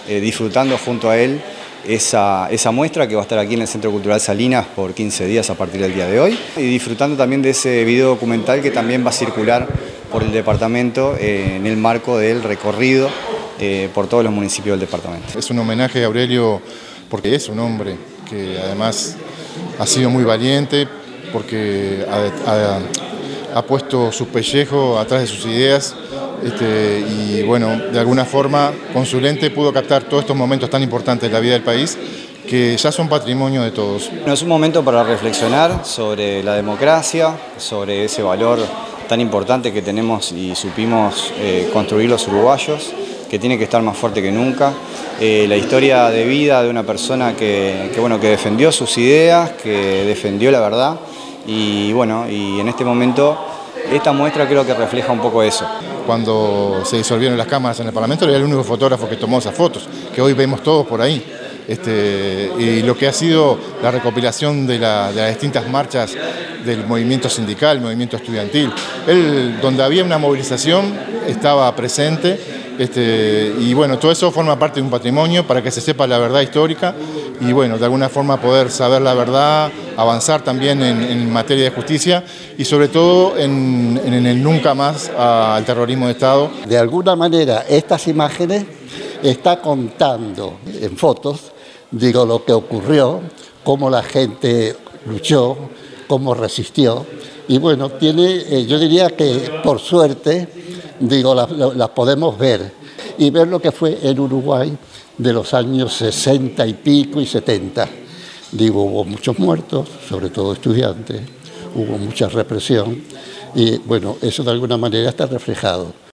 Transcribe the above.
disfrutando junto a él esa muestra que va a estar aquí en el Centro Cultural Salinas por 15 días a partir del día de hoy, y disfrutando también de ese video documental que también va a circular por el departamento en el marco del recorrido por todos los municipios del departamento. Es un homenaje a Aurelio porque es un hombre que además ha sido muy valiente, porque ha puesto su pellejo atrás de sus ideas y bueno, de alguna forma con su lente pudo captar todos estos momentos tan importantes de la vida del país que ya son patrimonio de todos. Es un momento para reflexionar sobre la democracia, sobre ese valor tan importante que tenemos y supimos construir los uruguayos, que tiene que estar más fuerte que nunca. La historia de vida de una persona que defendió sus ideas, que defendió la verdad y en este momento esta muestra creo que refleja un poco eso. Cuando se disolvieron las cámaras en el Parlamento era el único fotógrafo que tomó esas fotos, que hoy vemos todos por ahí. Y lo que ha sido la recopilación de las distintas marchas del movimiento sindical, movimiento estudiantil. Él, donde había una movilización, estaba presente. Y bueno, todo eso forma parte de un patrimonio para que se sepa la verdad histórica y bueno, de alguna forma poder saber la verdad, avanzar también en materia de justicia y sobre todo en el nunca más al terrorismo de Estado. De alguna manera estas imágenes está contando en fotos, lo que ocurrió, cómo la gente luchó, cómo resistió y bueno, yo diría que por suerte las podemos ver y ver lo que fue en Uruguay de los años 60 y pico y 70. Hubo muchos muertos, sobre todo estudiantes, hubo mucha represión y bueno, eso de alguna manera está reflejado.